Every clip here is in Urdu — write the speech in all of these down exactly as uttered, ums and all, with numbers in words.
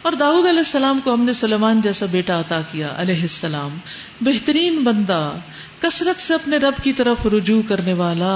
اور داؤد علیہ السلام کو ہم نے سلیمان جیسا بیٹا عطا کیا علیہ السلام، بہترین بندہ، کثرت سے اپنے رب کی طرف رجوع کرنے والا،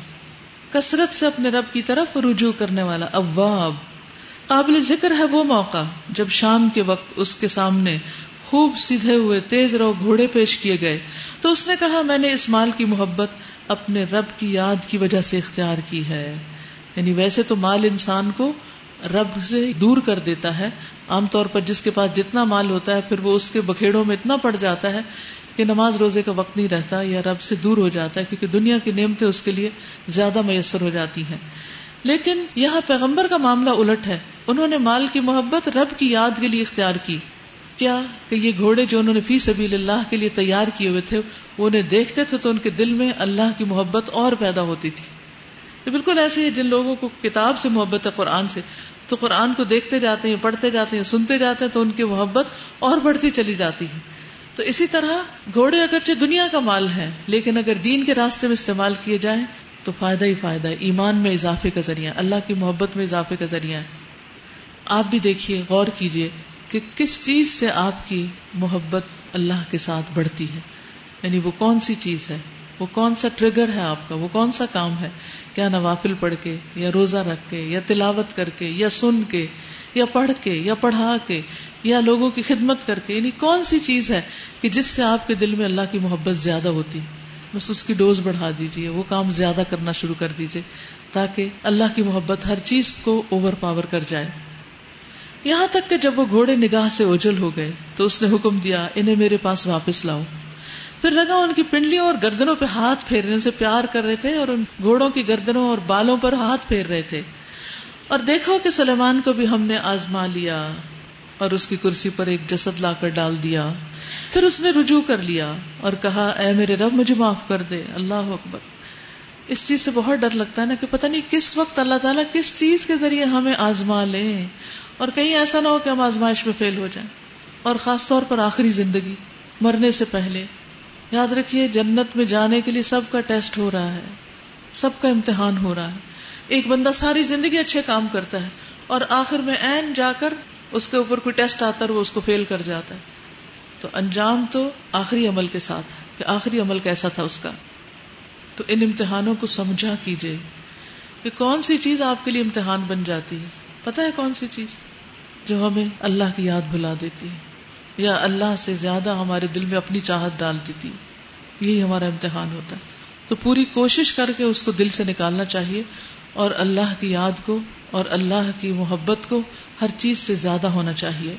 کثرت سے اپنے رب کی طرف رجوع کرنے والا، اواب۔ قابل ذکر ہے وہ موقع جب شام کے وقت اس کے سامنے خوب سیدھے ہوئے تیز رو گھوڑے پیش کیے گئے تو اس نے کہا میں نے اس مال کی محبت اپنے رب کی یاد کی وجہ سے اختیار کی ہے۔ یعنی ویسے تو مال انسان کو رب سے دور کر دیتا ہے، عام طور پر جس کے پاس جتنا مال ہوتا ہے پھر وہ اس کے بکھیڑوں میں اتنا پڑ جاتا ہے کہ نماز روزے کا وقت نہیں رہتا یا رب سے دور ہو جاتا ہے، کیونکہ دنیا کی نعمتیں اس کے لیے زیادہ میسر ہو جاتی ہیں۔ لیکن یہاں پیغمبر کا معاملہ الٹ ہے، انہوں نے مال کی محبت رب کی یاد کے لیے اختیار کی۔ کیا کہ یہ گھوڑے جو انہوں نے فی سبیل اللہ کے لیے تیار کیے ہوئے تھے وہ انہیں دیکھتے تھے تو ان کے دل میں اللہ کی محبت اور پیدا ہوتی تھی۔ یہ بالکل ایسے ہی جن لوگوں کو کتاب سے محبت ہے، قرآن سے، تو قرآن کو دیکھتے جاتے ہیں، پڑھتے جاتے ہیں، سنتے جاتے ہیں تو ان کی محبت اور بڑھتی چلی جاتی ہے۔ تو اسی طرح گھوڑے اگرچہ دنیا کا مال ہے لیکن اگر دین کے راستے میں استعمال کیے جائیں تو فائدہ ہی فائدہ ہے، ایمان میں اضافے کا ذریعہ، اللہ کی محبت میں اضافے کا ذریعہ ہے۔ آپ بھی دیکھیے، غور کیجئے کہ کس چیز سے آپ کی محبت اللہ کے ساتھ بڑھتی ہے، یعنی وہ کون سی چیز ہے، وہ کون سا ٹریگر ہے آپ کا، وہ کون سا کام ہے، کیا نوافل پڑھ کے یا روزہ رکھ کے یا تلاوت کر کے یا سن کے یا پڑھ کے یا پڑھا کے یا لوگوں کی خدمت کر کے، یعنی کون سی چیز ہے کہ جس سے آپ کے دل میں اللہ کی محبت زیادہ ہوتی، بس اس کی ڈوز بڑھا دیجئے، وہ کام زیادہ کرنا شروع کر دیجئے تاکہ اللہ کی محبت ہر چیز کو اوور پاور کر جائے۔ یہاں تک کہ جب وہ گھوڑے نگاہ سے اوجھل ہو گئے تو اس نے حکم دیا انہیں میرے پاس واپس لاؤ۔ پھر لگا ان کی پنڈلیوں اور گردنوں پہ ہاتھ پھیرنے سے پیار کر رہے تھے اور ان گھوڑوں کی گردنوں اور بالوں پر ہاتھ پھیر رہے تھے۔ اور دیکھو کہ سلیمان کو بھی ہم نے آزما لیا اور اس کی کرسی پر ایک جسد لا کر ڈال دیا۔ پھر اس نے رجوع کر لیا اور کہا اے میرے رب مجھے معاف کر دے۔ اللہ اکبر۔ اس چیز سے بہت ڈر لگتا ہے نا کہ پتہ نہیں کس وقت اللہ تعالیٰ کس چیز کے ذریعے ہمیں آزما لیں اور کہیں ایسا نہ ہو کہ ہم آزمائش میں فیل ہو جائیں، اور خاص طور پر آخری زندگی، مرنے سے پہلے۔ یاد رکھیے جنت میں جانے کے لیے سب کا ٹیسٹ ہو رہا ہے، سب کا امتحان ہو رہا ہے۔ ایک بندہ ساری زندگی اچھے کام کرتا ہے اور آخر میں عین جا کر اس کے اوپر کوئی ٹیسٹ آتا ہے اور وہ اس کو فیل کر جاتا ہے، تو انجام تو آخری عمل کے ساتھ ہے کہ آخری عمل کیسا تھا اس کا۔ تو ان امتحانوں کو سمجھا کیجئے کہ کون سی چیز آپ کے لیے امتحان بن جاتی ہے۔ پتہ ہے کون سی چیز؟ جو ہمیں اللہ کی یاد بھلا دیتی ہے یا اللہ سے زیادہ ہمارے دل میں اپنی چاہت ڈال دیتی ہے، یہی ہمارا امتحان ہوتا ہے۔ تو پوری کوشش کر کے اس کو دل سے نکالنا چاہیے اور اللہ کی یاد کو اور اللہ کی محبت کو ہر چیز سے زیادہ ہونا چاہیے۔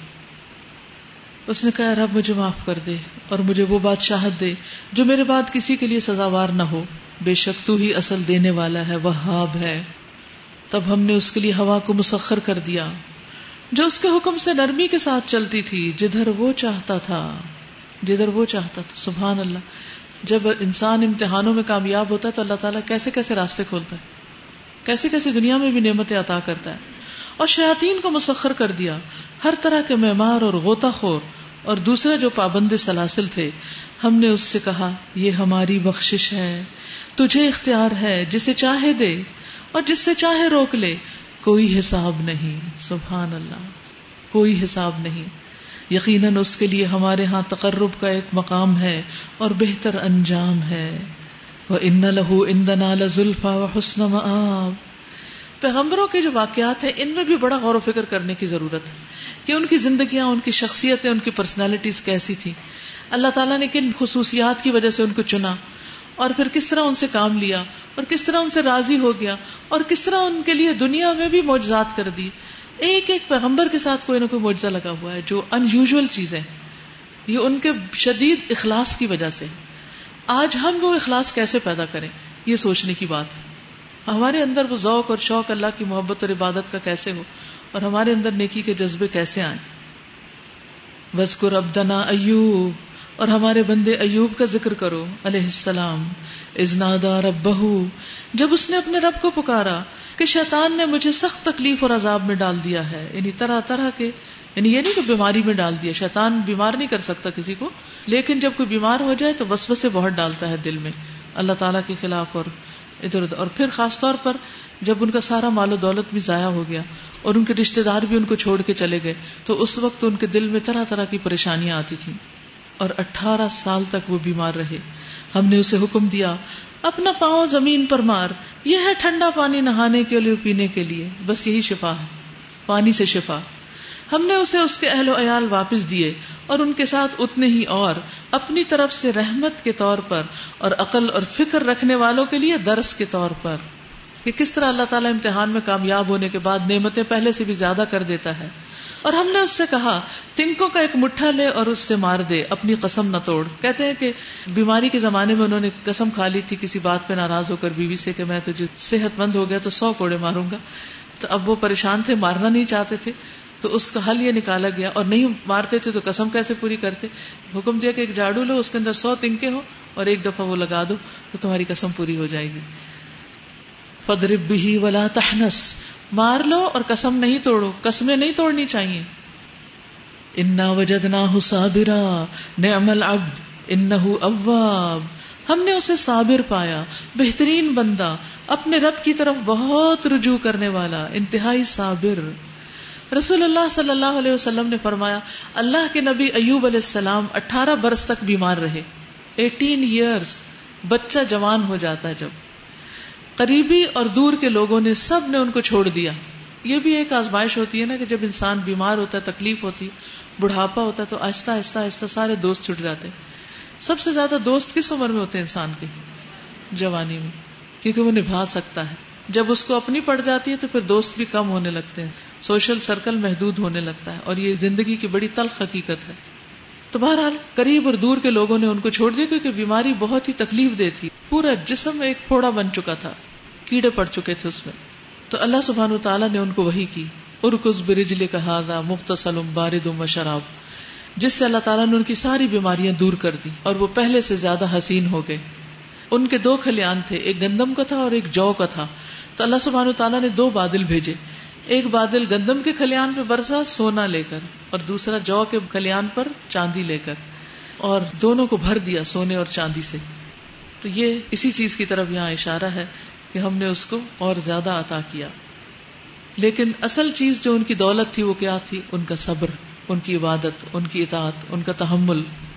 اس نے کہا رب مجھے معاف کر دے اور مجھے وہ بادشاہت دے جو میرے بعد کسی کے لیے سزاوار نہ ہو، بے شک تو ہی اصل دینے والا ہے، وہاب ہے۔ تب ہم نے اس کے لیے ہوا کو مسخر کر دیا جو اس کے حکم سے نرمی کے ساتھ چلتی تھی جدھر وہ چاہتا تھا، جدھر وہ چاہتا تھا۔ سبحان اللہ۔ جب انسان امتحانوں میں کامیاب ہوتا ہے تو اللہ تعالیٰ کیسے کیسے راستے کھولتا ہے، کیسے کیسے دنیا میں بھی نعمتیں عطا کرتا ہے۔ اور شیاطین کو مسخر کر دیا، ہر طرح کے معمار اور غوطہ خور اور دوسرے جو پابند سلاسل تھے۔ ہم نے اس سے کہا یہ ہماری بخشش ہے، تجھے اختیار ہے، جسے چاہے دے اور جس سے چاہے روک لے، کوئی حساب نہیں۔ سبحان اللہ، کوئی حساب نہیں۔ یقیناً اس کے لیے ہمارے ہاں تقرب کا ایک مقام ہے اور بہتر انجام ہے۔ وَإِنَّ لَهُ عِندَنَا لَزُلْفَىٰ وَحُسْنَ مَآبٍ۔ پیغمبروں کے جو واقعات ہیں ان میں بھی بڑا غور و فکر کرنے کی ضرورت ہے کہ ان کی زندگیاں، ان کی شخصیتیں، ان کی پرسنالٹیز کیسی تھی، اللہ تعالیٰ نے کن خصوصیات کی وجہ سے ان کو چنا اور پھر کس طرح ان سے کام لیا اور کس طرح ان سے راضی ہو گیا اور کس طرح ان کے لیے دنیا میں بھی معجزات کر دی۔ ایک ایک پیغمبر کے ساتھ کوئی نہ کوئی معجزہ لگا ہوا ہے جو ان یوزول چیزیں، یہ ان کے شدید اخلاص کی وجہ سے۔ آج ہم وہ اخلاص کیسے پیدا کریں، یہ سوچنے کی بات ہے۔ ہمارے اندر وہ ذوق اور شوق اللہ کی محبت اور عبادت کا کیسے ہو اور ہمارے اندر نیکی کے جذبے کیسے آئیں۔ وَاذْكُرْ عَبْدَنَا أَيُّوبَ، اور ہمارے بندے ایوب کا ذکر کرو علیہ السلام۔ اذ نادى ربه، جب اس نے اپنے رب کو پکارا کہ شیطان نے مجھے سخت تکلیف اور عذاب میں ڈال دیا ہے، یعنی طرح طرح کے، یعنی یہ نہیں کہ بیماری میں ڈال دیا، شیطان بیمار نہیں کر سکتا کسی کو، لیکن جب کوئی بیمار ہو جائے تو وسوسے بہت ڈالتا ہے دل میں اللہ تعالیٰ کے خلاف اور ادھر ادھر. اور پھر خاص طور پر جب ان کا سارا مال و دولت بھی ضائع ہو گیا اور ان کے رشتہ دار بھی ان کو چھوڑ کے چلے گئے, تو اس وقت ان کے دل میں طرح طرح کی پریشانیاں آتی تھیں. اور اٹھارہ سال تک وہ بیمار رہے. ہم نے اسے حکم دیا اپنا پاؤں زمین پر مار, یہ ہے ٹھنڈا پانی نہانے کے لیے پینے کے لیے, بس یہی شفا ہے, پانی سے شفا. ہم نے اسے اس کے اہل و عیال واپس دیے اور ان کے ساتھ اتنے ہی اور اپنی طرف سے رحمت کے طور پر اور عقل اور فکر رکھنے والوں کے لیے درس کے طور پر, کہ کس طرح اللہ تعالیٰ امتحان میں کامیاب ہونے کے بعد نعمتیں پہلے سے بھی زیادہ کر دیتا ہے. اور ہم نے اس سے کہا تنکوں کا ایک مٹھا لے اور اس سے مار دے, اپنی قسم نہ توڑ. کہتے ہیں کہ بیماری کے زمانے میں انہوں نے قسم کھا لی تھی کسی بات پہ ناراض ہو کر بیوی سے کہ میں تجھے صحت مند ہو گیا تو سو کوڑے ماروں گا. تو اب وہ پریشان تھے, مارنا نہیں چاہتے تھے, تو اس کا حل یہ نکالا گیا. اور نہیں مارتے تھے تو قسم کیسے پوری کرتے؟ حکم دیا کہ ایک جاڑو لو, اس کے اندر سو تنکے ہو اور ایک دفعہ وہ لگا دو تو تمہاری قسم پوری ہو جائے گی. فَاضْرِب بِهِ وَلَا تَحْنَثْ, مار لو اور قسم نہیں توڑو, قسمیں نہیں توڑنی چاہیے. اِنَّا وَجَدْنَاهُ صَابِرًا نِعْمَ الْعَبْدُ إِنَّهُ أَوَّابٌ, ہم نے اسے صابر پایا, بہترین بندہ, اپنے رب کی طرف بہت رجوع کرنے والا, انتہائی صابر. رسول اللہ صلی اللہ علیہ وسلم نے فرمایا اللہ کے نبی ایوب علیہ السلام اٹھارہ برس تک بیمار رہے. ایٹین ایئرز, بچہ جوان ہو جاتا ہے جب. قریبی اور دور کے لوگوں نے سب نے ان کو چھوڑ دیا. یہ بھی ایک آزمائش ہوتی ہے نا کہ جب انسان بیمار ہوتا ہے, تکلیف ہوتی, بڑھاپا ہوتا ہے, تو آہستہ آہستہ آہستہ سارے دوست چھٹ جاتے ہیں. سب سے زیادہ دوست کس عمر میں ہوتے ہیں انسان کے؟ جوانی میں, کیونکہ وہ نبھا سکتا ہے. جب اس کو اپنی پڑ جاتی ہے تو پھر دوست بھی کم ہونے لگتے ہیں, سوشل سرکل محدود ہونے لگتا ہے, اور یہ زندگی کی بڑی تلخ حقیقت ہے. تو بہرحال قریب اور دور کے لوگوں نے ان کو چھوڑ دیا کیونکہ بیماری بہت ہی تکلیف دہ تھی. پورا جسم ایک پھوڑا بن چکا تھا, کیڑے پڑ چکے تھے اس میں. تو اللہ سبحانہ وتعالیٰ نے ان کو وحی کی ارکض برجلک ھذا مغتسل بارد وشراب, جس سے اللہ تعالیٰ نے ان کی ساری بیماریاں دور کر دی اور وہ پہلے سے زیادہ حسین ہو گئے. ان کے دو کھلیان تھے, ایک گندم کا تھا اور ایک جو کا تھا. تو اللہ سبحانہ وتعالیٰ نے دو بادل بھیجے, ایک بادل گندم کے کھلیان پہ برسا سونا لے کر, اور دوسرا جو کے کھلیان پر چاندی لے کر, اور دونوں کو بھر دیا سونے اور چاندی سے. تو یہ اسی چیز کی طرف یہاں اشارہ ہے کہ ہم نے اس کو اور زیادہ عطا کیا. لیکن اصل چیز جو ان کی دولت تھی وہ کیا تھی؟ ان کا صبر, ان کی عبادت, ان کی اطاعت, ان کا تحمل.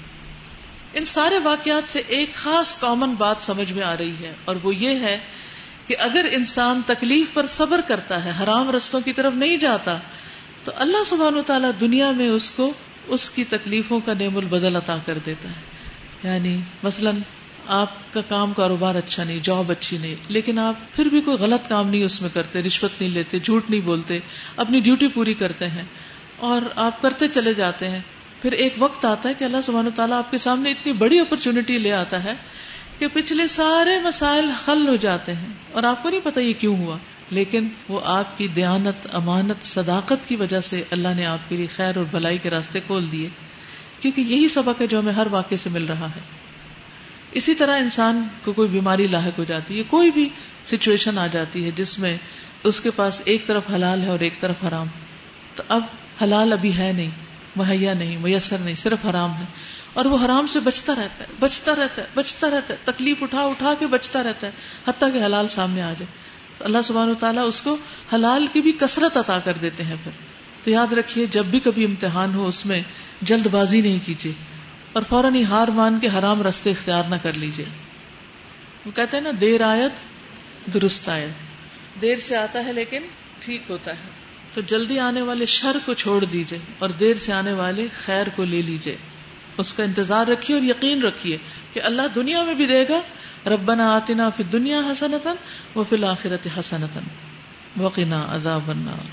ان سارے واقعات سے ایک خاص کامن بات سمجھ میں آ رہی ہے, اور وہ یہ ہے کہ اگر انسان تکلیف پر صبر کرتا ہے, حرام رستوں کی طرف نہیں جاتا, تو اللہ سبحانہ وتعالیٰ دنیا میں اس کو اس کی تکلیفوں کا نعم البدل عطا کر دیتا ہے. یعنی مثلاً آپ کا کام کاروبار اچھا نہیں, جاب اچھی نہیں, لیکن آپ پھر بھی کوئی غلط کام نہیں اس میں کرتے, رشوت نہیں لیتے, جھوٹ نہیں بولتے, اپنی ڈیوٹی پوری کرتے ہیں, اور آپ کرتے چلے جاتے ہیں. پھر ایک وقت آتا ہے کہ اللہ سبحانہ وتعالیٰ آپ کے سامنے اتنی بڑی اپرچونٹی لے آتا ہے کہ پچھلے سارے مسائل حل ہو جاتے ہیں, اور آپ کو نہیں پتا یہ کیوں ہوا, لیکن وہ آپ کی دیانت, امانت, صداقت کی وجہ سے اللہ نے آپ کے لیے خیر اور بھلائی کے راستے کھول دیے, کیونکہ یہی سبق ہے جو ہمیں ہر واقعے سے مل رہا ہے. اسی طرح انسان کو کوئی بیماری لاحق ہو جاتی ہے, کوئی بھی سچویشن آ جاتی ہے جس میں اس کے پاس ایک طرف حلال ہے اور ایک طرف حرام, تو اب حلال ابھی ہے نہیں, مہیا نہیں, میسر نہیں, صرف حرام ہے, اور وہ حرام سے بچتا رہتا ہے, بچتا رہتا ہے, بچتا رہتا ہے, تکلیف اٹھا اٹھا کے بچتا رہتا ہے, حتیٰ کہ حلال سامنے آ جائے. تو اللہ سبحانہ وتعالیٰ اس کو حلال کی بھی کثرت عطا کر دیتے ہیں. پھر تو یاد رکھیے, جب بھی کبھی امتحان ہو اس میں جلد بازی نہیں کیجیے, اور فوراً ہی ہار مان کے حرام راستے اختیار نہ کر لیجیے. وہ کہتے ہیں نا, دیر آیت درست آیت, دیر سے آتا ہے لیکن ٹھیک ہوتا ہے. تو جلدی آنے والے شر کو چھوڑ دیجیے اور دیر سے آنے والے خیر کو لے لیجیے, اس کا انتظار رکھیے اور یقین رکھیے کہ اللہ دنیا میں بھی دے گا. ربنا آتنا فی الدنیا حسنۃ وفی الآخرۃ حسنۃ وقنا عذاب النار.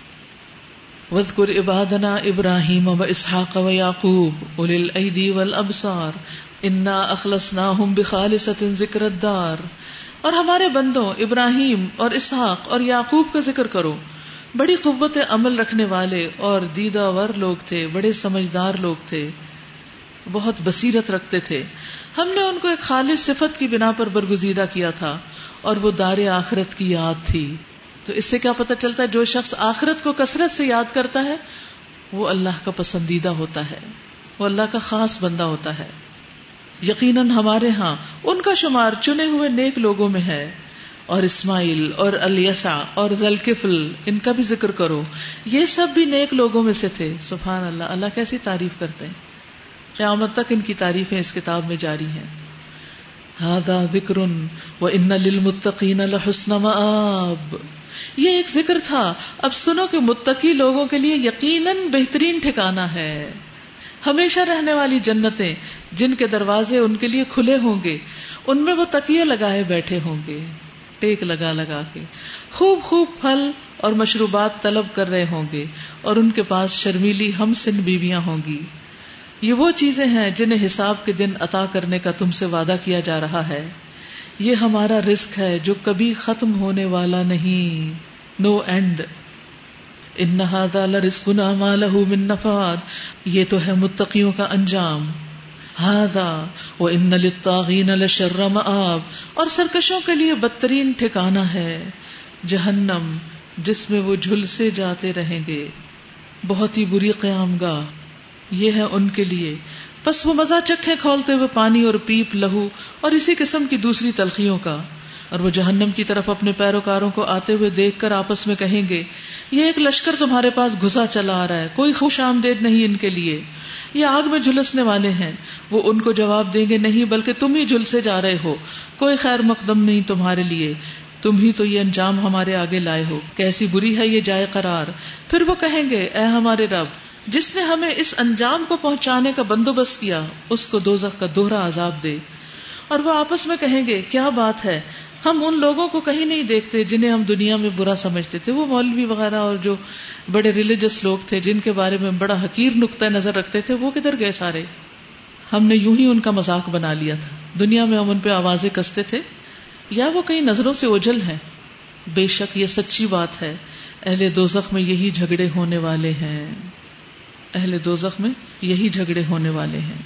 واذکر عبادنا ابراہیم واسحاق ویعقوب اولی الایدی والابصار انا اخلصناہم بخالصۃ ذکر الدار. اور ہمارے بندوں ابراہیم اور اسحاق اور یعقوب کا ذکر کرو, بڑی قوت عمل رکھنے والے اور دیدہ ور لوگ تھے, بڑے سمجھدار لوگ تھے, بہت بصیرت رکھتے تھے. ہم نے ان کو ایک خالص صفت کی بنا پر برگزیدہ کیا تھا, اور وہ دار آخرت کی یاد تھی. تو اس سے کیا پتہ چلتا ہے؟ جو شخص آخرت کو کثرت سے یاد کرتا ہے وہ اللہ کا پسندیدہ ہوتا ہے, وہ اللہ کا خاص بندہ ہوتا ہے. یقیناً ہمارے ہاں ان کا شمار چنے ہوئے نیک لوگوں میں ہے. اور اسماعیل اور الیسع اور ذوالکفل، ان کا بھی ذکر کرو، یہ سب بھی نیک لوگوں میں سے تھے. سبحان اللہ، اللہ کیسی تعریف کرتے ہیں. قیامت تک ان کی تعریفیں اس کتاب میں جاری ہیں. ھذا ذکر وان للمتقین لحسن مآب، یہ ایک ذکر تھا، اب سنو کہ متقی لوگوں کے لیے یقیناً بہترین ٹھکانہ ہے. ہمیشہ رہنے والی جنتیں جن کے دروازے ان کے لیے کھلے ہوں گے، ان میں وہ تکیے لگائے بیٹھے ہوں گے، ٹیک لگا لگا کے خوب خوب پھل اور مشروبات طلب کر رہے ہوں گے، اور ان کے پاس شرمیلی ہمسن بیویاں ہوں گی. یہ وہ چیزیں ہیں جنہیں حساب کے دن عطا کرنے کا تم سے وعدہ کیا جا رہا ہے. یہ ہمارا رزق ہے جو کبھی ختم ہونے والا نہیں، نو اینڈ. ان ھذا لرزقنا ما له من نفاد، یہ تو ہے متقیوں کا انجام. ھذا وان للطاغین لشر مآب، اور سرکشوں کے لیے بدترین ٹھکانہ ہے جہنم، جس میں وہ جھلسے جاتے رہیں گے. بہت ہی بری قیام گاہ یہ ہے ان کے لیے. پس وہ مزہ چکھیں کھولتے ہوئے پانی اور پیپ لہو اور اسی قسم کی دوسری تلخیوں کا. اور وہ جہنم کی طرف اپنے پیروکاروں کو آتے ہوئے دیکھ کر آپس میں کہیں گے، یہ ایک لشکر تمہارے پاس گھسا چلا آ رہا ہے، کوئی خوش آمدید نہیں ان کے لیے، یہ آگ میں جھلسنے والے ہیں. وہ ان کو جواب دیں گے، نہیں بلکہ تم ہی جھلسے جا رہے ہو، کوئی خیر مقدم نہیں تمہارے لیے، تم ہی تو یہ انجام ہمارے آگے لائے ہو، کیسی بری ہے یہ جائے قرار. پھر وہ کہیں گے، اے ہمارے رب، جس نے ہمیں اس انجام کو پہنچانے کا بندوبست کیا، اس کو دوزخ کا دوہرا عذاب دے. اور وہ آپس میں کہیں گے، کیا بات ہے، ہم ان لوگوں کو کہیں نہیں دیکھتے جنہیں ہم دنیا میں برا سمجھتے تھے. وہ مولوی وغیرہ اور جو بڑے ریلیجس لوگ تھے جن کے بارے میں بڑا حقیر نقطہ نظر رکھتے تھے، وہ کدھر گئے سارے؟ ہم نے یوں ہی ان کا مذاق بنا لیا تھا. دنیا میں ہم ان پہ آوازیں کستے تھے، یا وہ کئی نظروں سے اوجھل ہیں. بے شک یہ سچی بات ہے، اہل دوزخ میں یہی جھگڑے ہونے والے ہیں، اہل دوزخ میں یہی جھگڑے ہونے والے ہیں.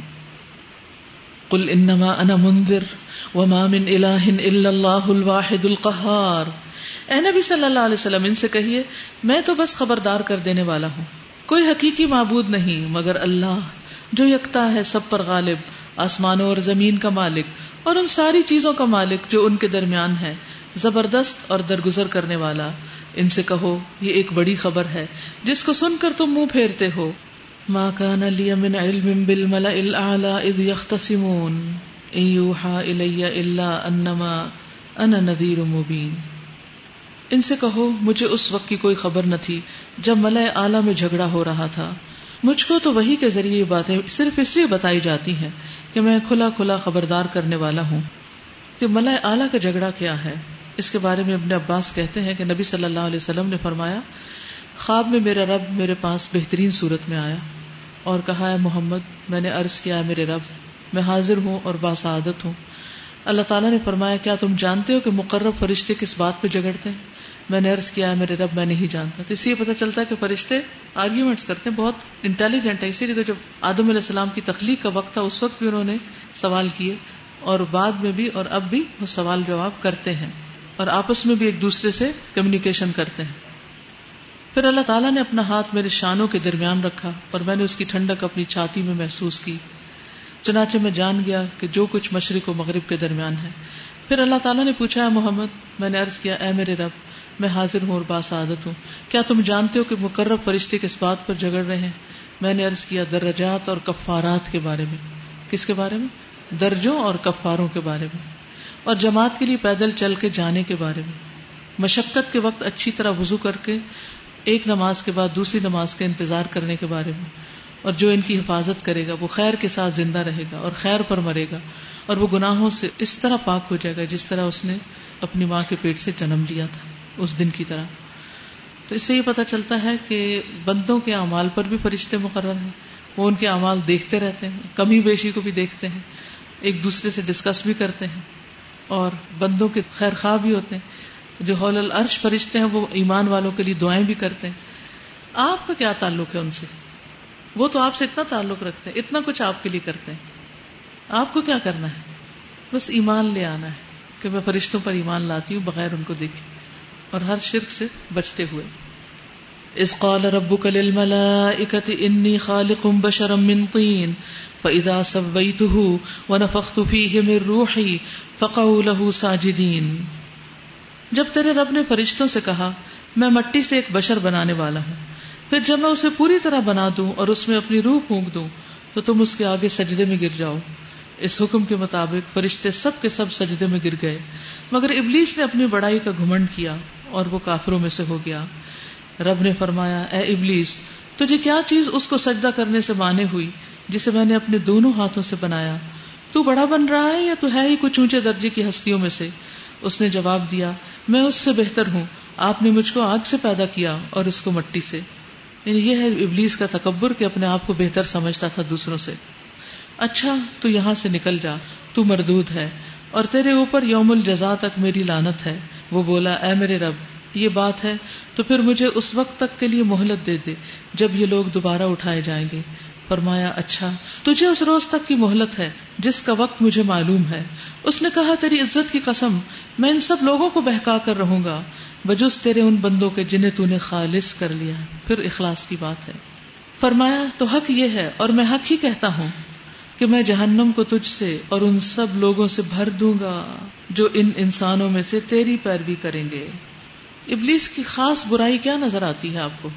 قل انما انا منذر وما من الہ الا اللہ الواحد القہار. اے نبی صلی اللہ علیہ وسلم، ان سے کہیے میں تو بس خبردار کر دینے والا ہوں، کوئی حقیقی معبود نہیں مگر اللہ جو یکتا ہے، سب پر غالب، آسمانوں اور زمین کا مالک اور ان ساری چیزوں کا مالک جو ان کے درمیان ہے، زبردست اور درگزر کرنے والا. ان سے کہو یہ ایک بڑی خبر ہے جس کو سن کر تم منہ پھیرتے ہو. ما كان لي من علم بالملأ الأعلى إذ يختصمون إن يوحى إلي إلا أنما أنا نذير مبين. ان سے کہو مجھے اس وقت کی کوئی خبر نہ تھی جب ملأ اعلیٰ میں جھگڑا ہو رہا تھا، مجھ کو تو وحی کے ذریعے یہ باتیں صرف اس لیے بتائی جاتی ہیں کہ میں کھلا کھلا خبردار کرنے والا ہوں. کہ ملأ اعلیٰ کا جھگڑا کیا ہے، اس کے بارے میں ابن عباس کہتے ہیں کہ نبی صلی اللہ علیہ وسلم نے فرمایا، خواب میں میرا رب میرے پاس بہترین صورت میں آیا اور کہا، ہے محمد، میں نے عرض کیا میرے رب میں حاضر ہوں اور باسعادت ہوں. اللہ تعالیٰ نے فرمایا، کیا تم جانتے ہو کہ مقرب فرشتے کس بات پہ جھگڑتے ہیں؟ میں نے عرض کیا میرے رب میں نہیں جانتا. تو اس سے یہ پتہ چلتا ہے کہ فرشتے آرگیومنٹس کرتے ہیں، بہت انٹیلیجنٹ ہے. اسی لیے تو جب آدم علیہ السلام کی تخلیق کا وقت تھا اس وقت بھی انہوں نے سوال کیے، اور بعد میں بھی اور اب بھی وہ سوال جواب کرتے ہیں، اور آپس میں بھی ایک دوسرے سے کمیونیکیشن کرتے ہیں. پھر اللہ تعالیٰ نے اپنا ہاتھ میرے شانوں کے درمیان رکھا اور میں نے اس کی ٹھنڈک اپنی چھاتی میں محسوس کی، چنانچہ میں جان گیا کہ جو کچھ مشرق و مغرب کے درمیان ہے. پھر اللہ تعالیٰ نے پوچھا، ہے محمد، میں نے عرض کیا، اے میرے رب میں حاضر ہوں اور باسعادت ہوں، کیا تم جانتے ہو کہ مقرب فرشتے کس بات پر جھگڑ رہے ہیں؟ میں نے عرض کیا درجات اور کفارات کے بارے میں. کس کے بارے میں؟ درجوں اور کفاروں کے بارے میں، اور جماعت کے لیے پیدل چل کے جانے کے بارے میں، مشقت کے وقت اچھی طرح وضو کر کے ایک نماز کے بعد دوسری نماز کا انتظار کرنے کے بارے میں، اور جو ان کی حفاظت کرے گا وہ خیر کے ساتھ زندہ رہے گا اور خیر پر مرے گا، اور وہ گناہوں سے اس طرح پاک ہو جائے گا جس طرح اس نے اپنی ماں کے پیٹ سے جنم لیا تھا اس دن کی طرح. تو اس سے یہ پتہ چلتا ہے کہ بندوں کے اعمال پر بھی فرشتے مقرر ہیں، وہ ان کے اعمال دیکھتے رہتے ہیں، کمی بیشی کو بھی دیکھتے ہیں، ایک دوسرے سے ڈسکس بھی کرتے ہیں، اور بندوں کے خیر خواہ بھی ہوتے ہیں. جو حول العرش فرشتے ہیں وہ ایمان والوں کے لیے دعائیں بھی کرتے ہیں. آپ کا کیا تعلق ہے ان سے؟ وہ تو آپ سے اتنا تعلق رکھتے ہیں، اتنا کچھ آپ کے لیے کرتے ہیں. آپ کو کیا کرنا ہے؟ بس ایمان لے آنا ہے کہ میں فرشتوں پر ایمان لاتی ہوں بغیر ان کو دیکھے اور ہر شرک سے بچتے ہوئے. اذ قال ربک للملائکۃ انی خالق بشرا من طین فاذا سویتہ ونفخت فیہ من روحی فقعوا لہ ساجدین. جب تیرے رب نے فرشتوں سے کہا میں مٹی سے ایک بشر بنانے والا ہوں، پھر جب میں اسے پوری طرح بنا دوں اور اس میں اپنی روح پھونک دوں تو تم اس کے آگے سجدے میں گر جاؤ۔ اس حکم کے مطابق فرشتے سب کے سب سجدے میں گر گئے، مگر ابلیس نے اپنی بڑائی کا گھمنڈ کیا اور وہ کافروں میں سے ہو گیا۔ رب نے فرمایا اے ابلیس، تجھے کیا چیز اس کو سجدہ کرنے سے مانے ہوئی جسے میں نے اپنے دونوں ہاتھوں سے بنایا؟ تو بڑا بن رہا ہے یا تو ہے ہی کچھ اونچے درجے کی ہستیوں میں سے؟ اس نے جواب دیا میں اس سے بہتر ہوں، آپ نے مجھ کو آگ سے پیدا کیا اور اس کو مٹی سے۔ یعنی یہ ہے ابلیس کا تکبر کہ اپنے آپ کو بہتر سمجھتا تھا دوسروں سے۔ اچھا تو یہاں سے نکل جا، تو مردود ہے اور تیرے اوپر یوم الجزا تک میری لعنت ہے۔ وہ بولا اے میرے رب یہ بات ہے تو پھر مجھے اس وقت تک کے لیے مہلت دے دے جب یہ لوگ دوبارہ اٹھائے جائیں گے۔ فرمایا اچھا تجھے اس روز تک کی مہلت ہے جس کا وقت مجھے معلوم ہے۔ اس نے کہا تیری عزت کی قسم میں ان سب لوگوں کو بہکا کر رہوں گا بجز تیرے ان بندوں کے جنہیں تو نے خالص کر لیا۔ پھر اخلاص کی بات ہے۔ فرمایا تو حق یہ ہے اور میں حق ہی کہتا ہوں کہ میں جہنم کو تجھ سے اور ان سب لوگوں سے بھر دوں گا جو ان انسانوں میں سے تیری پیروی کریں گے۔ ابلیس کی خاص برائی کیا نظر آتی ہے آپ کو؟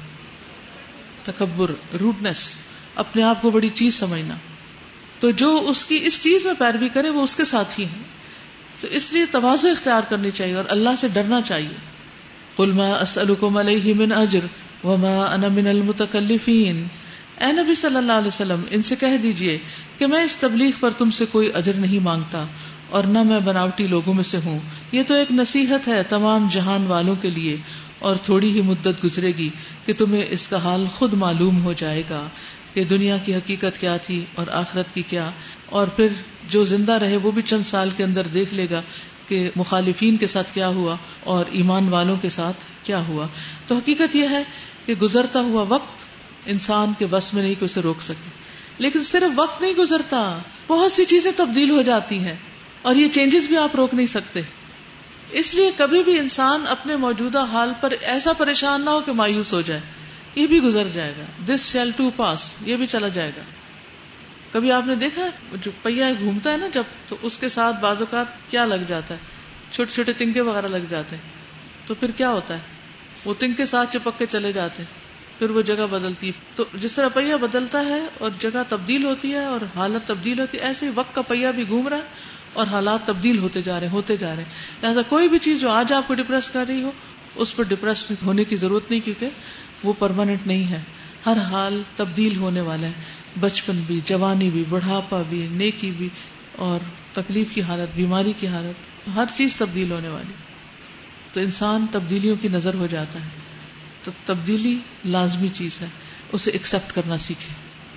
تکبر، روڈنس، اپنے آپ کو بڑی چیز سمجھنا۔ تو جو اس کی اس چیز میں پیروی کرے وہ اس کے ساتھ ہی ہیں، تو اس لیے تواضع اختیار کرنی چاہیے اور اللہ سے ڈرنا چاہیے۔ قل ما اسألکم علیہ من اجر وما انا من المتکلفین، اے نبی صلی اللہ علیہ وسلم ان سے کہہ دیجئے کہ میں اس تبلیغ پر تم سے کوئی اجر نہیں مانگتا اور نہ میں بناوٹی لوگوں میں سے ہوں، یہ تو ایک نصیحت ہے تمام جہان والوں کے لیے، اور تھوڑی ہی مدت گزرے گی کہ تمہیں اس کا حال خود معلوم ہو جائے گا کہ دنیا کی حقیقت کیا تھی اور آخرت کی کیا، اور پھر جو زندہ رہے وہ بھی چند سال کے اندر دیکھ لے گا کہ مخالفین کے ساتھ کیا ہوا اور ایمان والوں کے ساتھ کیا ہوا۔ تو حقیقت یہ ہے کہ گزرتا ہوا وقت انسان کے بس میں نہیں کہ اسے روک سکے، لیکن صرف وقت نہیں گزرتا، بہت سی چیزیں تبدیل ہو جاتی ہیں اور یہ چینجز بھی آپ روک نہیں سکتے۔ اس لیے کبھی بھی انسان اپنے موجودہ حال پر ایسا پریشان نہ ہو کہ مایوس ہو جائے، یہ بھی گزر جائے گا، دس شیل ٹو پاس، یہ بھی چلا جائے گا۔ کبھی آپ نے دیکھا ہے جو پہیا گھومتا ہے نا جب، تو اس کے ساتھ بعض اوقات کیا لگ جاتا ہے، چھوٹے چھوٹے تنکے وغیرہ لگ جاتے ہیں، تو پھر کیا ہوتا ہے، وہ تنکے ساتھ چپک کے چلے جاتے ہیں، پھر وہ جگہ بدلتی ہے۔ تو جس طرح پہیا بدلتا ہے اور جگہ تبدیل ہوتی ہے اور حالت تبدیل ہوتی ہے، ایسے ہی وقت کا پہیا بھی گھوم رہا ہے اور حالات تبدیل ہوتے جا رہے ہیں ہوتے جا رہے ہیں۔ لہٰذا کوئی بھی چیز جو آج آپ کو ڈپریس کر رہی ہو اس پر ڈپریس ہونے کی ضرورت نہیں، کیونکہ وہ پرماننٹ نہیں ہے، ہر حال تبدیل ہونے والا ہے، بچپن بھی، جوانی بھی، بڑھاپا بھی، نیکی بھی، اور تکلیف کی حالت، بیماری کی حالت، ہر چیز تبدیل ہونے والی۔ تو انسان تبدیلیوں کی نظر ہو جاتا ہے، تو تبدیلی لازمی چیز ہے، اسے ایکسپٹ کرنا سیکھے۔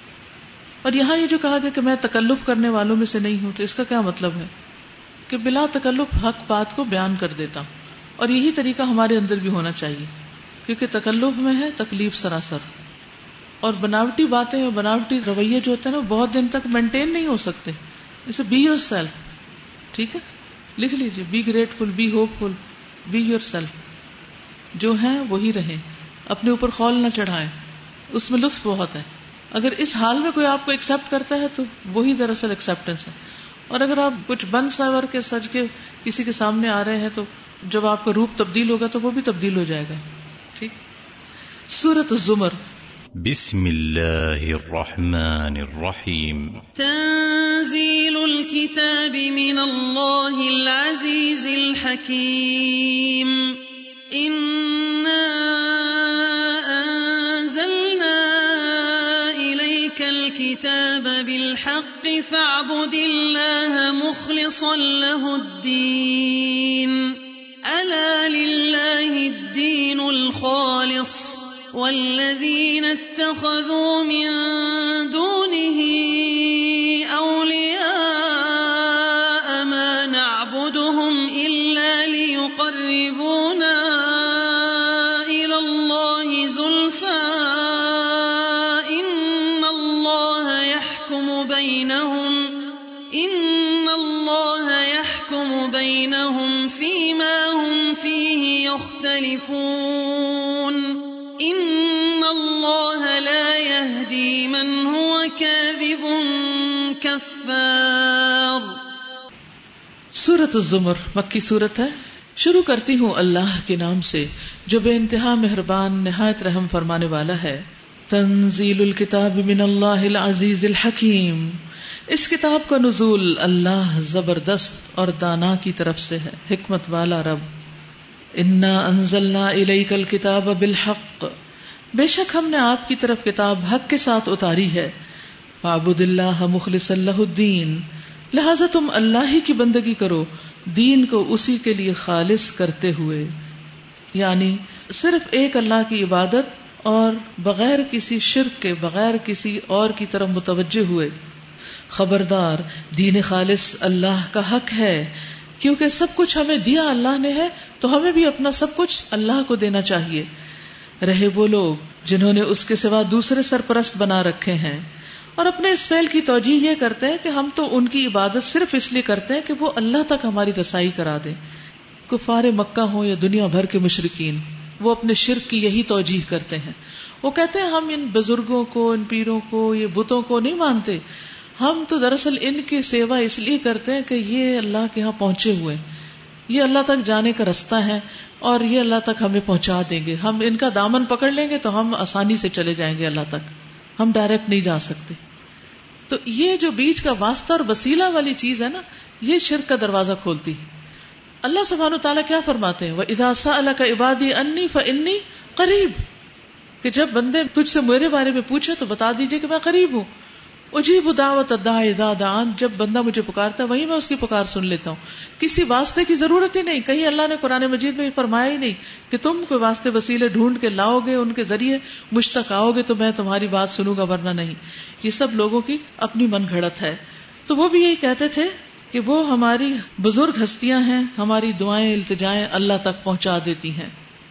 اور یہاں یہ جو کہا گیا کہ میں تکلف کرنے والوں میں سے نہیں ہوں، تو اس کا کیا مطلب ہے کہ بلا تکلف حق بات کو بیان کر دیتا ہوں، اور یہی طریقہ ہمارے اندر بھی ہونا چاہیے، کیونکہ تکلف میں ہے تکلیف سراسر، اور بناوٹی باتیں اور بناوٹی رویے جو ہوتے ہیں نا وہ بہت دن تک مینٹین نہیں ہو سکتے۔ جیسے بی یور سیلف، ٹھیک ہے، لکھ لیجیے، be grateful, be hopeful, be yourself, جو ہیں وہی رہیں، اپنے اوپر خول نہ چڑھائیں، اس میں لطف بہت ہے۔ اگر اس حال میں کوئی آپ کو ایکسپٹ کرتا ہے تو وہی دراصل ایکسپٹنس ہے، اور اگر آپ کچھ بن سور کے سج کے کسی کے سامنے آ رہے ہیں تو جب آپ کا روپ تبدیل ہوگا تو وہ بھی تبدیل ہو جائے گا۔ ٹھیک۔ سورۃ الزمر۔ بسم اللہ الرحمن الرحیم۔ تنزیل الکتاب من اللہ العزیز الحکیم۔ انا انزلنا الیک الکتاب بالحق فاعبد اللہ مخلصا له الدین الا للہ الدین الخالص والذین اتخذوا من دونه اولیاء ما نعبدهم الا ليقربونا الى الله زلفى ان الله يحكم بينهم ان الله يحكم بينهم فيما هم فيه يختلفون ان اللہ لا يهدي من هو كاذب کفار۔ سورۃ الزمر مکی سورت ہے، شروع کرتی ہوں اللہ کے نام سے جو بے انتہا مہربان نہایت رحم فرمانے والا ہے. تنزیل الکتاب من اللہ العزیز الحکیم. اس کتاب کا نزول اللہ زبردست اور دانا کی طرف سے ہے، حکمت والا رب. انا انزلنا الیک الکتاب بالحق. بے شک ہم نے آپ کی طرف کتاب حق کے ساتھ اتاری ہے. فاعبد اللہ مخلصا لہ الدین. لہذا تم اللہ ہی کی بندگی کرو، دین کو اسی کے لیے خالص کرتے ہوئے، یعنی صرف ایک اللہ کی عبادت اور بغیر کسی شرک کے، بغیر کسی اور کی طرف متوجہ ہوئے. خبردار، دین خالص اللہ کا حق ہے، کیونکہ سب کچھ ہمیں دیا اللہ نے ہے تو ہمیں بھی اپنا سب کچھ اللہ کو دینا چاہیے. رہے وہ لوگ جنہوں نے اس کے سوا دوسرے سرپرست بنا رکھے ہیں اور اپنے اس فعل کی توجیہ یہ کرتے ہیں کہ ہم تو ان کی عبادت صرف اس لیے کرتے ہیں کہ وہ اللہ تک ہماری رسائی کرا دیں. کفار مکہ ہوں یا دنیا بھر کے مشرکین، وہ اپنے شرک کی یہی توجیہ کرتے ہیں. وہ کہتے ہیں ہم ان بزرگوں کو، ان پیروں کو، یہ بتوں کو نہیں مانتے، ہم تو دراصل ان کی سیوا اس لیے کرتے ہیں کہ یہ اللہ کے ہاں پہنچے ہوئے، یہ اللہ تک جانے کا رستہ ہے اور یہ اللہ تک ہمیں پہنچا دیں گے. ہم ان کا دامن پکڑ لیں گے تو ہم آسانی سے چلے جائیں گے اللہ تک، ہم ڈائریکٹ نہیں جا سکتے. تو یہ جو بیچ کا واسطہ اور وسیلہ والی چیز ہے نا، یہ شرک کا دروازہ کھولتی. اللہ سبحانہ وتعالیٰ کیا فرماتے ہیں؟ وَإِذَا سَأَلَكَ عِبَادِي أَنِّي فَإِنِّي قَرِيب، کہ جب بندے تجھ سے میرے بارے میں پوچھے تو بتا دیجئے کہ میں قریب ہوں. اجیب دعوت الداعی اذا دعان، جب بندہ مجھے پکارتا ہے وہی میں اس کی پکار سن لیتا ہوں. کسی واسطے کی ضرورت ہی نہیں. کہیں اللہ نے قرآن مجید میں فرمایا ہی نہیں کہ تم کوئی واسطے وسیلے ڈھونڈ کے لاؤ گے، ان کے ذریعے مجھ تک آؤ گے تو میں تمہاری بات سنوں گا، ورنہ نہیں. یہ سب لوگوں کی اپنی من گھڑت ہے. تو وہ بھی یہی کہتے تھے کہ وہ ہماری بزرگ ہستیاں ہیں، ہماری دعائیں التجائیں اللہ تک پہنچا دیتی ہیں.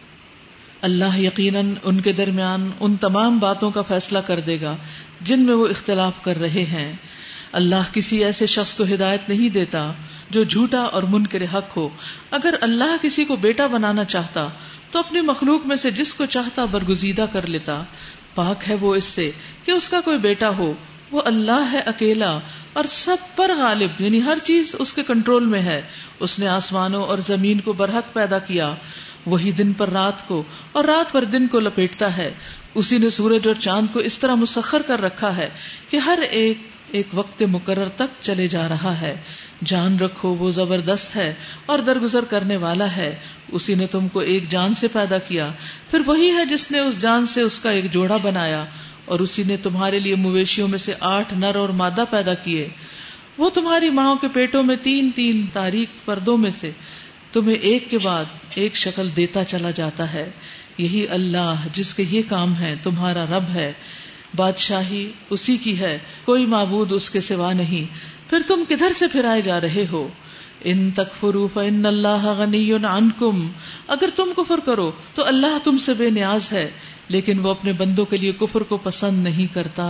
اللہ یقیناً ان کے درمیان ان تمام باتوں کا فیصلہ کر دے گا جن میں وہ اختلاف کر رہے ہیں. اللہ کسی ایسے شخص کو ہدایت نہیں دیتا جو جھوٹا اور منکر حق ہو. اگر اللہ کسی کو بیٹا بنانا چاہتا تو اپنی مخلوق میں سے جس کو چاہتا برگزیدہ کر لیتا. پاک ہے وہ اس سے کہ اس کا کوئی بیٹا ہو. وہ اللہ ہے اکیلا اور سب پر غالب، یعنی ہر چیز اس کے کنٹرول میں ہے. اس نے آسمانوں اور زمین کو برحق پیدا کیا. وہی دن پر رات کو اور رات پر دن کو لپیٹتا ہے. اسی نے سورج اور چاند کو اس طرح مسخر کر رکھا ہے کہ ہر ایک ایک وقت مقرر تک چلے جا رہا ہے. جان رکھو وہ زبردست ہے اور درگزر کرنے والا ہے. اسی نے تم کو ایک جان سے پیدا کیا، پھر وہی ہے جس نے اس جان سے اس کا ایک جوڑا بنایا. اور اسی نے تمہارے لیے مویشیوں میں سے آٹھ نر اور مادہ پیدا کیے. وہ تمہاری ماؤں کے پیٹوں میں تین تین تاریک پردوں میں سے تمہیں ایک کے بعد ایک شکل دیتا چلا جاتا ہے. یہی اللہ جس کے یہ کام ہے تمہارا رب ہے. بادشاہی اسی کی ہے، کوئی معبود اس کے سوا نہیں. پھر تم کدھر سے پھرائے جا رہے ہو؟ ان تکفروا فإن اللہ غنی عنکم، اگر تم کفر کرو تو اللہ تم سے بے نیاز ہے، لیکن وہ اپنے بندوں کے لیے کفر کو پسند نہیں کرتا.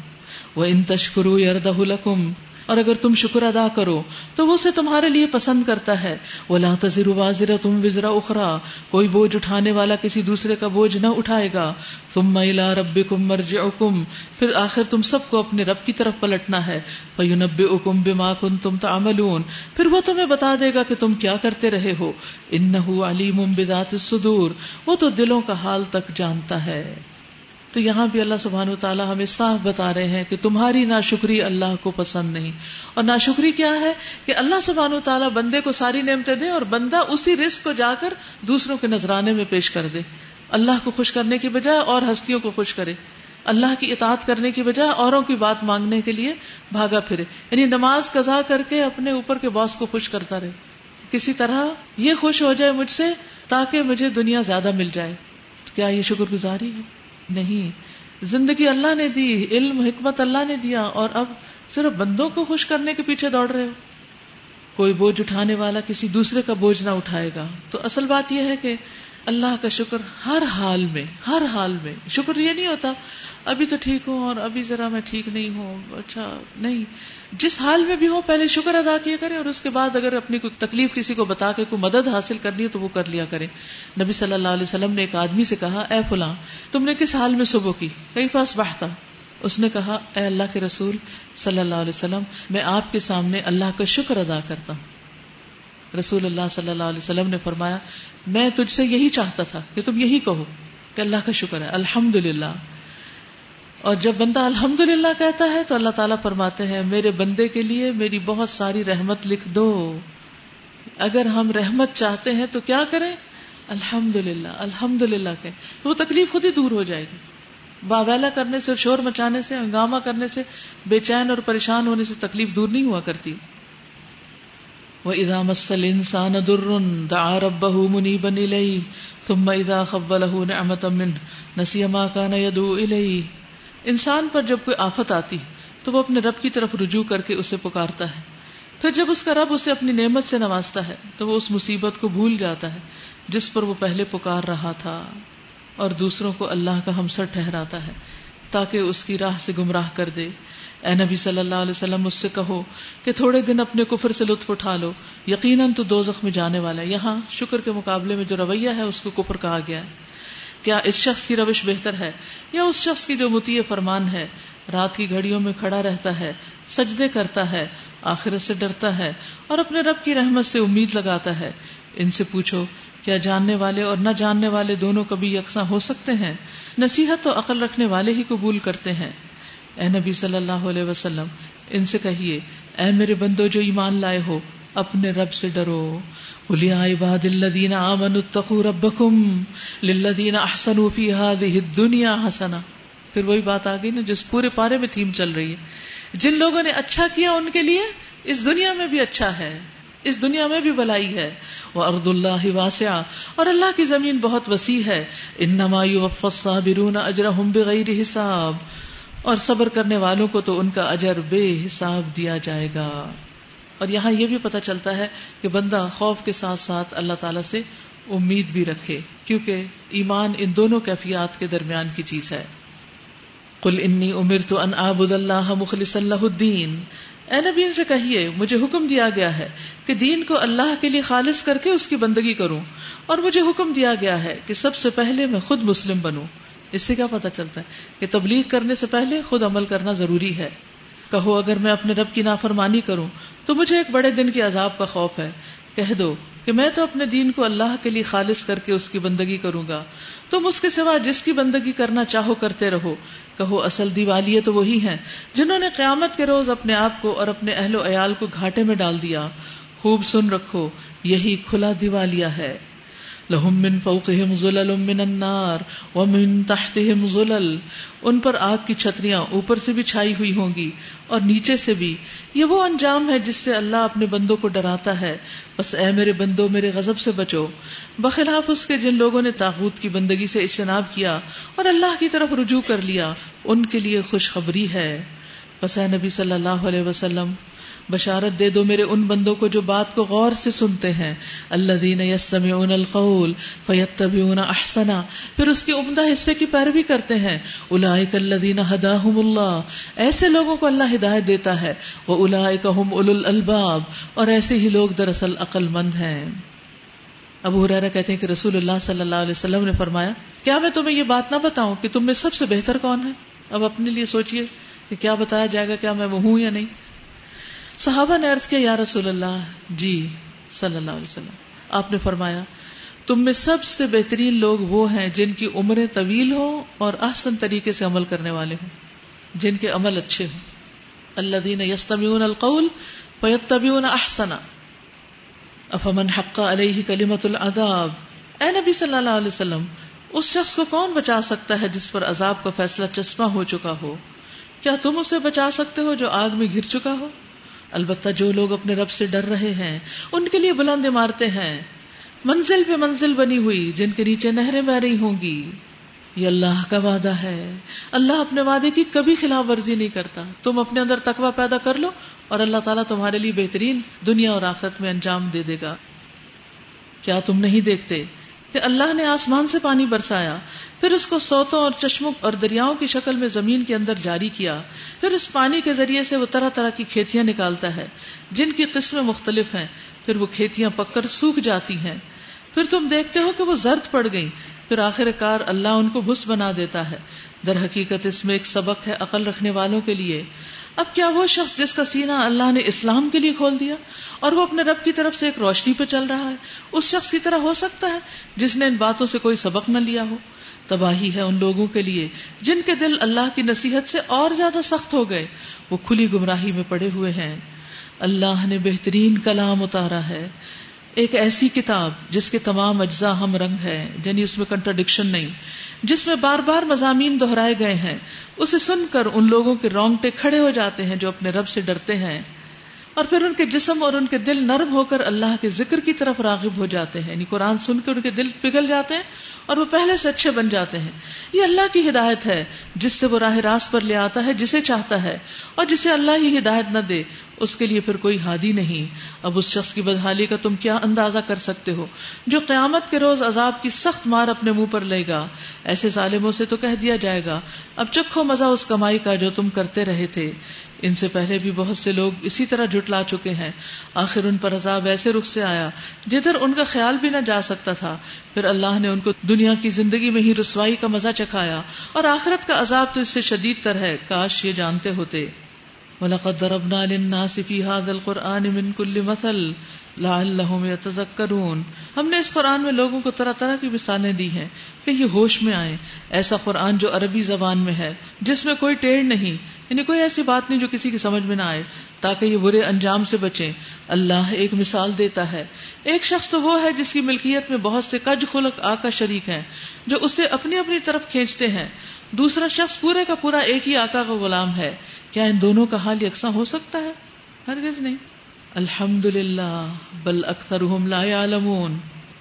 وَإِن تشکروا یرضہ لکم، اور اگر تم شکر ادا کرو تو وہ اسے تمہارے لیے پسند کرتا ہے. وَلَا تَزِرُ وَازِرَةٌ وِزْرَ أُخْرَىٰ، کوئی بوجھ اٹھانے والا کسی دوسرے کا بوجھ نہ اٹھائے گا. ثُمَّ إِلَىٰ رَبِّكُمْ مَرْجِعُكُمْ، پھر آخر تم سب کو اپنے رب کی طرف پلٹنا ہے. فَيُنَبِّئُكُمْ بِمَا كُنتُمْ تَعْمَلُونَ، پھر وہ تمہیں بتا دے گا کہ تم کیا کرتے رہے ہو. إِنَّهُ عَلِيمٌ بِذَاتِ الصُّدُورِ، وہ تو دلوں کا حال تک جانتا ہے. تو یہاں بھی اللہ سبحانہ وتعالیٰ ہمیں صاف بتا رہے ہیں کہ تمہاری ناشکری اللہ کو پسند نہیں. اور ناشکری کیا ہے کہ اللہ سبحانہ وتعالیٰ بندے کو ساری نعمتیں دے اور بندہ اسی رزق کو جا کر دوسروں کے نذرانے میں پیش کر دے. اللہ کو خوش کرنے کی بجائے اور ہستیوں کو خوش کرے، اللہ کی اطاعت کرنے کی بجائے اوروں کی بات مانگنے کے لیے بھاگا پھرے. یعنی نماز قضا کر کے اپنے اوپر کے باس کو خوش کرتا رہے، کسی طرح یہ خوش ہو جائے مجھ سے تاکہ مجھے دنیا زیادہ مل جائے. کیا یہ شکر گزاری ہے؟ نہیں. زندگی اللہ نے دی، علم حکمت اللہ نے دیا، اور اب صرف بندوں کو خوش کرنے کے پیچھے دوڑ رہے ہو. کوئی بوجھ اٹھانے والا کسی دوسرے کا بوجھ نہ اٹھائے گا. تو اصل بات یہ ہے کہ اللہ کا شکر ہر حال میں، ہر حال میں. شکر یہ نہیں ہوتا ابھی تو ٹھیک ہوں اور ابھی ذرا میں ٹھیک نہیں ہوں، اچھا نہیں. جس حال میں بھی ہو پہلے شکر ادا کیا کریں، اور اس کے بعد اگر اپنی کوئی تکلیف کسی کو بتا کے کوئی مدد حاصل کرنی ہے تو وہ کر لیا کریں. نبی صلی اللہ علیہ وسلم نے ایک آدمی سے کہا، اے فلاں تم نے کس حال میں صبح کی؟ کیف اصبحت؟ اس نے کہا، اے اللہ کے رسول صلی اللہ علیہ وسلم میں آپ کے سامنے اللہ کا شکر ادا کرتا ہوں. رسول اللہ صلی اللہ علیہ وسلم نے فرمایا میں تجھ سے یہی چاہتا تھا کہ تم یہی کہو کہ اللہ کا شکر ہے الحمدللہ. اور جب بندہ الحمدللہ کہتا ہے تو اللہ تعالیٰ فرماتے ہیں میرے بندے کے لیے میری بہت ساری رحمت لکھ دو. اگر ہم رحمت چاہتے ہیں تو کیا کریں؟ الحمدللہ الحمدللہ کہیں تو وہ تکلیف خود ہی دور ہو جائے گی. باویلا کرنے سے، شور مچانے سے، ہنگامہ کرنے سے، بے چین اور پریشان ہونے سے تکلیف دور نہیں ہوا کرتی. وَإِذَا مَسَّ الْإِنسَانَ ضُرٌّ دَعَا رَبَّهُ مُنِيبًا إِلَيْهِ ثُمَّ إِذَا خَوَّلَهُ نِعْمَةً مِّنْهُ نَسِيَ مَا كَانَ يَدْعُو إِلَيْهِ. انسان پر جب کوئی آفت آتی تو وہ اپنے رب کی طرف رجوع کر کے اسے پکارتا ہے. پھر جب اس کا رب اسے اپنی نعمت سے نوازتا ہے تو وہ اس مصیبت کو بھول جاتا ہے جس پر وہ پہلے پکار رہا تھا، اور دوسروں کو اللہ کا ہمسر ٹھہراتا ہے تاکہ اس کی راہ سے گمراہ کر دے. اے نبی صلی اللہ علیہ وسلم مجھ سے کہو کہ تھوڑے دن اپنے کفر سے لطف اٹھا لو، یقیناً تو دوزخ میں جانے والا ہے. یہاں شکر کے مقابلے میں جو رویہ ہے اس کو کفر کہا گیا ہے. کیا اس شخص کی روش بہتر ہے یا اس شخص کی جو مطیع فرمان ہے، رات کی گھڑیوں میں کھڑا رہتا ہے، سجدے کرتا ہے، آخرت سے ڈرتا ہے اور اپنے رب کی رحمت سے امید لگاتا ہے؟ ان سے پوچھو کیا جاننے والے اور نہ جاننے والے دونوں کبھی یکساں ہو سکتے ہیں؟ نصیحت تو عقل رکھنے والے ہی قبول کرتے ہیں. اے نبی صلی اللہ علیہ وسلم ان سے کہیے اے میرے بندو جو ایمان لائے ہو اپنے رب سے ڈرو. قُلْ يَا عِبَادِ الَّذِينَ آمَنُوا اتَّقُوا رَبَّكُمْ لِلَّذِينَ أَحْسَنُوا فِي هَذِهِ الدُّنْيَا حَسَنَةٌ. پھر وہی بات آ گئی نا جس پورے پارے میں تھیم چل رہی ہے. جن لوگوں نے اچھا کیا ان کے لیے اس دنیا میں بھی اچھا ہے، اس دنیا میں بھی بھلائی ہے. وَأَرْضُ اللَّهِ وَاسِعَةٌ اور اللہ کی زمین بہت وسیع ہے. إِنَّمَا يُوَفَّى الصَّابِرُونَ أَجْرَهُمْ بِغَيْرِ حِسَابٍ اور صبر کرنے والوں کو تو ان کا اجر بے حساب دیا جائے گا. اور یہاں یہ بھی پتہ چلتا ہے کہ بندہ خوف کے ساتھ ساتھ اللہ تعالیٰ سے امید بھی رکھے، کیونکہ ایمان ان دونوں کیفیات کے درمیان کی چیز ہے. قُلْ إِنِّي أُمِرْتُ أَنْ أَعْبُدَ اللَّهَ مُخْلِصًا لَهُ الدِّينَ اے نبی ان سے کہیے مجھے حکم دیا گیا ہے کہ دین کو اللہ کے لیے خالص کر کے اس کی بندگی کروں، اور مجھے حکم دیا گیا ہے کہ سب سے پہلے میں خود مسلم بنوں. اس سے کیا پتہ چلتا ہے کہ تبلیغ کرنے سے پہلے خود عمل کرنا ضروری ہے. کہو اگر میں اپنے رب کی نافرمانی کروں تو مجھے ایک بڑے دن کے عذاب کا خوف ہے. کہہ دو کہ میں تو اپنے دین کو اللہ کے لیے خالص کر کے اس کی بندگی کروں گا، تم اس کے سوا جس کی بندگی کرنا چاہو کرتے رہو. کہو اصل دیوالیے تو وہی ہیں جنہوں نے قیامت کے روز اپنے آپ کو اور اپنے اہل و عیال کو گھاٹے میں ڈال دیا. خوب سن رکھو یہی کھلا دیوالیہ ہے. لہم من فوقہم ظلل من النار ومن تحتہم ظلل ان پر آگ کی چھتریاں اوپر سے بھی چھائی ہوئی ہوں گی اور نیچے سے بھی. یہ وہ انجام ہے جس سے اللہ اپنے بندوں کو ڈراتا ہے. بس اے میرے بندو میرے غضب سے بچو، بخلاف اس کے جن لوگوں نے طاغوت کی بندگی سے اجتناب کیا اور اللہ کی طرف رجوع کر لیا، ان کے لیے خوشخبری ہے. بس اے نبی صلی اللہ علیہ وسلم بشارت دے دو میرے ان بندوں کو جو بات کو غور سے سنتے ہیں. الذین یستمعون القول فیتبعون احسنا پھر اس کے عمدہ حصے کی پیروی کرتے ہیں. اولئک الذین ہداہم اللہ ایسے لوگوں کو اللہ ہدایت دیتا ہے. واولئک هم اولو الالباب اور ایسے ہی لوگ دراصل عقل مند ہیں. ابو ہریرہ کہتے ہیں کہ رسول اللہ صلی اللہ علیہ وسلم نے فرمایا کیا میں تمہیں یہ بات نہ بتاؤں کہ تم میں سب سے بہتر کون ہے؟ اب اپنے لیے سوچئے کہ کیا بتایا جائے گا، کیا میں وہ ہوں یا نہیں. صحابہ نے عرض کیا یا رسول اللہ جی صلی اللہ علیہ وسلم. آپ نے فرمایا تم میں سب سے بہترین لوگ وہ ہیں جن کی عمریں طویل ہوں اور احسن طریقے سے عمل کرنے والے ہوں، جن کے عمل اچھے ہوں. الذین یستمعون القول فیتبعون احسنا افمن حق علیہ کلمۃ العذاب. اے نبی صلی اللہ علیہ وسلم اس شخص کو کون بچا سکتا ہے جس پر عذاب کا فیصلہ چسپاں ہو چکا ہو؟ کیا تم اسے بچا سکتے ہو جو آگ میں گر چکا ہو؟ البتہ جو لوگ اپنے رب سے ڈر رہے ہیں ان کے لیے بلند عمارتیں ہیں، منزل پہ منزل بنی ہوئی جن کے نیچے نہریں بہ رہی ہوں گی. یہ اللہ کا وعدہ ہے، اللہ اپنے وعدے کی کبھی خلاف ورزی نہیں کرتا. تم اپنے اندر تقوی پیدا کر لو اور اللہ تعالیٰ تمہارے لیے بہترین دنیا اور آخرت میں انجام دے دے گا. کیا تم نہیں دیکھتے کہ اللہ نے آسمان سے پانی برسایا، پھر اس کو سوتوں اور چشموں اور دریاؤں کی شکل میں زمین کے اندر جاری کیا، پھر اس پانی کے ذریعے سے وہ طرح طرح کی کھیتیاں نکالتا ہے جن کی قسمیں مختلف ہیں، پھر وہ کھیتیاں پک کر سوکھ جاتی ہیں، پھر تم دیکھتے ہو کہ وہ زرد پڑ گئیں، پھر آخر کار اللہ ان کو بھس بنا دیتا ہے. در حقیقت اس میں ایک سبق ہے عقل رکھنے والوں کے لیے. اب کیا وہ شخص جس کا سینہ اللہ نے اسلام کے لیے کھول دیا اور وہ اپنے رب کی طرف سے ایک روشنی پہ چل رہا ہے، اس شخص کی طرح ہو سکتا ہے جس نے ان باتوں سے کوئی سبق نہ لیا ہو؟ تباہی ہے ان لوگوں کے لیے جن کے دل اللہ کی نصیحت سے اور زیادہ سخت ہو گئے، وہ کھلی گمراہی میں پڑے ہوئے ہیں۔ اللہ نے بہترین کلام اتارا ہے، ایک ایسی کتاب جس کے تمام اجزاء ہم رنگ ہے، یعنی اس میں کنٹرڈکشن نہیں، جس میں بار بار مضامین دہرائے گئے ہیں۔ اسے سن کر ان لوگوں کے رونگٹے کھڑے ہو جاتے ہیں جو اپنے رب سے ڈرتے ہیں، اور پھر ان کے جسم اور ان کے دل نرم ہو کر اللہ کے ذکر کی طرف راغب ہو جاتے ہیں، یعنی قرآن سن کر ان کے دل پگھل جاتے ہیں اور وہ پہلے سے اچھے بن جاتے ہیں۔ یہ اللہ کی ہدایت ہے جس سے وہ راہ راست پر لے آتا ہے جسے چاہتا ہے، اور جسے اللہ ہی ہدایت نہ دے اس کے لیے پھر کوئی ہادی نہیں۔ اب اس شخص کی بدحالی کا تم کیا اندازہ کر سکتے ہو جو قیامت کے روز عذاب کی سخت مار اپنے منہ پر لے گا؟ ایسے ظالموں سے تو کہہ دیا جائے گا اب چکھو مزہ اس کمائی کا جو تم کرتے رہے تھے۔ ان سے پہلے بھی بہت سے لوگ اسی طرح جھٹلا چکے ہیں، آخر ان پر عذاب ایسے رخ سے آیا جدھر ان کا خیال بھی نہ جا سکتا تھا۔ پھر اللہ نے ان کو دنیا کی زندگی میں ہی رسوائی کا مزہ چکھایا، اور آخرت کا عذاب تو اس سے شدید تر ہے، کاش یہ جانتے ہوتے۔ وَلَقَدْ ضَرَبْنَا لِلنَّاسِ فِي هَذَا الْقُرْآنِ مِنْ كُلِّ مَثَلٍ لَعَلَّهُمْ يَتَذَكَّرُونَ۔ ہم نے اس قرآن میں لوگوں کو طرح طرح کی مثالیں دی ہیں کہ یہ ہوش میں آئیں۔ ایسا قرآن جو عربی زبان میں ہے، جس میں کوئی ٹیڑھ نہیں، یعنی کوئی ایسی بات نہیں جو کسی کی سمجھ میں نہ آئے، تاکہ یہ برے انجام سے بچیں۔ اللہ ایک مثال دیتا ہے، ایک شخص تو وہ ہے جس کی ملکیت میں بہت سے کج خلق آقا شریک ہیں جو اسے اپنی اپنی طرف کھینچتے ہیں، دوسرا شخص پورے کا پورا ایک ہی آقا کا غلام ہے۔ کیا ان دونوں کا حال یکساں ہو سکتا ہے؟ ہرگز نہیں۔ الحمدللہ بل اکثرهم لا يعلمون۔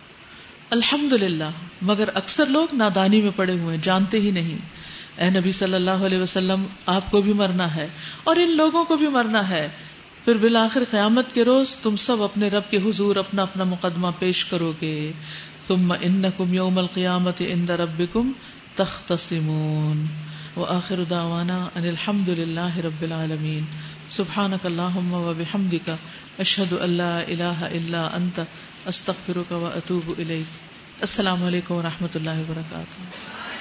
الحمدللہ مگر اکثر لوگ نادانی میں پڑے ہوئے ہیں، جانتے ہی نہیں۔ اے نبی صلی اللہ علیہ وسلم، آپ کو بھی مرنا ہے اور ان لوگوں کو بھی مرنا ہے، پھر بالآخر قیامت کے روز تم سب اپنے رب کے حضور اپنا اپنا مقدمہ پیش کرو گے۔ ثم انکم یوم القیامت عند ربکم تختصمون۔ وآخر دعوانا ان الحمد للہ رب العالمین۔ سبحانک اللہم وبحمدک، اشہد ان لا الہ الا انت، استغفرک واتوب الیک۔ السلام علیکم ورحمۃ اللہ وبرکاتہ۔